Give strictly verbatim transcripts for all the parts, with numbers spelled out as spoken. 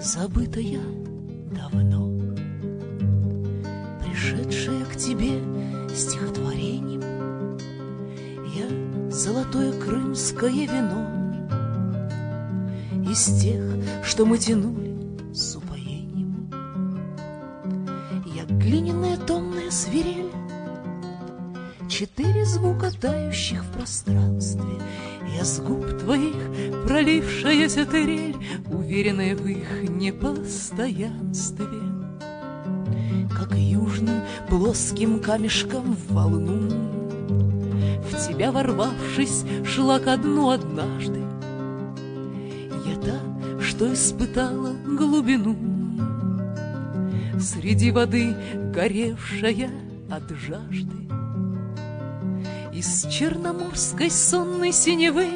забытая давно, пришедшая к тебе стихотворением. Я золотое крымское вино из тех, что мы тянули с упоением. Я глиняная томная свирель, четыре звука тающих в пространстве. Я с губ твоих пролившаяся трель, уверенная в их непостоянстве. Как южным плоским камешком в волну, в тебя ворвавшись, шла ко дну однажды. Я та, что испытала глубину, среди воды горевшая от жажды. Из черноморской сонной синевы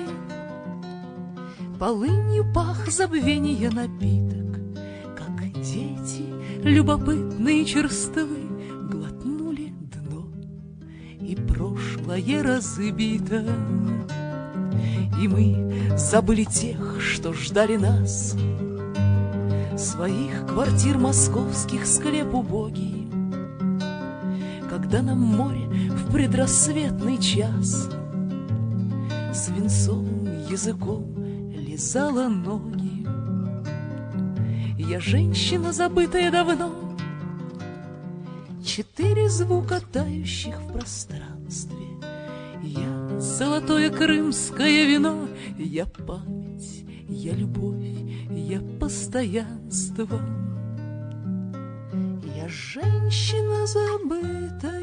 полынью пах забвения напиток. Как дети любопытные черствы глотнули дно, и прошлое разбито. И мы забыли тех, что ждали нас, своих квартир московских склеп убогий, когда нам море в предрассветный час свинцовым языком лизало ноги. Я женщина, забытая давно, четыре звука тающих в пространстве. Я золотое крымское вино, я память, я любовь, я постоянство. Я женщина, забытая